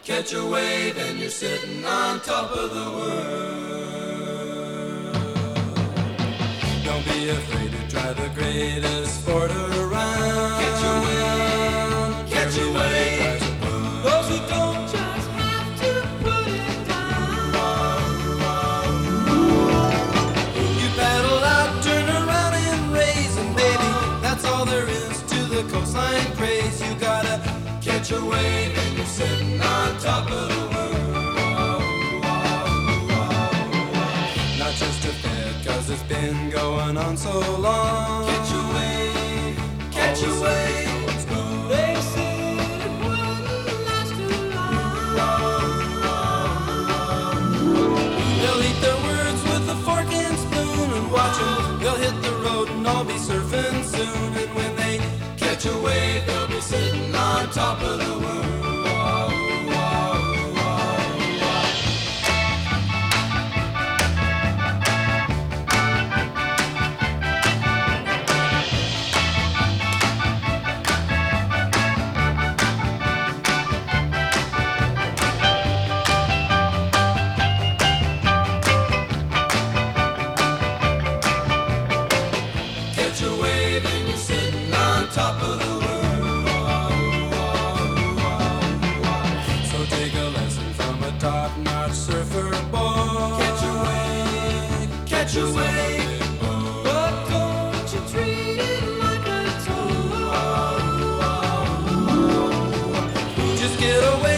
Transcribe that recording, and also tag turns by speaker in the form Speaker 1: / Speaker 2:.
Speaker 1: Catch a wave and you're sitting on top of the world. Don't be afraid to try the greatest sport around. Catch a wave, catch a wave. Those who don't just have to put it down. You paddle out, turn around and raise, and baby, that's all there is to the coastline craze. You gotta catch a wave and you're sitting on top of the world. Not just a fad, cause it's been going on so long. Catch a wave, catch a wave. They said it wouldn't last too long. They'll eat their words with a fork and spoon and watch them. They'll hit the road and all be surfing soon. And when they catch a wave, they'll be sitting on top of the world. Catch a wave and you're sitting on top of the world. So take a lesson from a top-notch surfer boy. Catch a wave, catch a wave. But don't you treat it like a toy. Just get away.